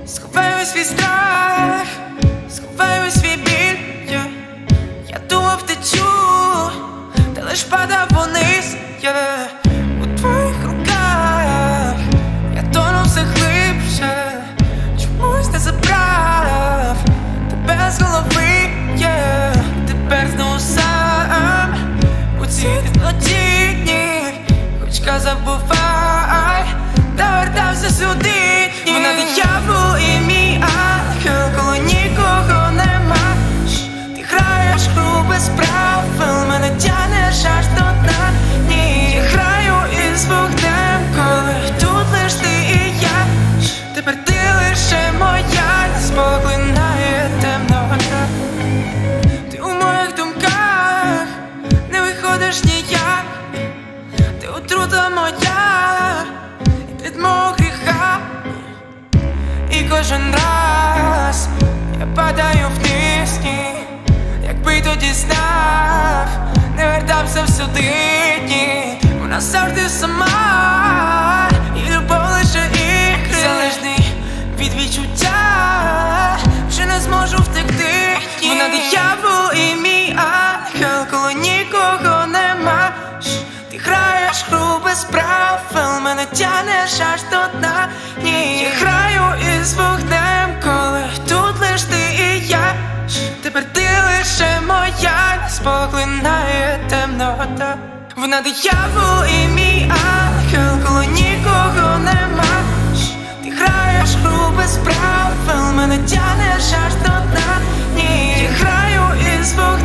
Сховаю свій страх, сховаю свій біль, я думав втечу, та лиш падав вниз, у твоїх руках я тонув все глибше, чомусь не забрав тебе з голови, тепер знову сам у цій темноті, хоч казав бувай, та вертався сюди. Вона диявол і мій ангел, коли нікого нема. Ти граєш гру без правил, мене тянеш аж до дна. Ні, я граю із вогнем, коли тут лиш ти і я. Тепер ти лише моя, нас поглинає темнота. Ти у моїх думках не виходиш ніяк. Ти отрута моя від мого гріха. І кожен раз я падаю вниз, якби тоді знав, не вертався всюди, вона завжди сама, і любов лише ігри, залежний від відчуття, вже не зможу втекти. Вона диявол і мій ангел, коли нікого нема. Ти граєш гру без правил, мене тянеш аж до дна. Ні, я граю із вогнем, коли тут лиш ти і я. Тепер ти лише моя, нас поглинає темнота. Вона диявол і мій ангел, коли нікого нема. Ти граєш гру без правил, мене тянеш аж до дна. Ні, я граю із вогнем.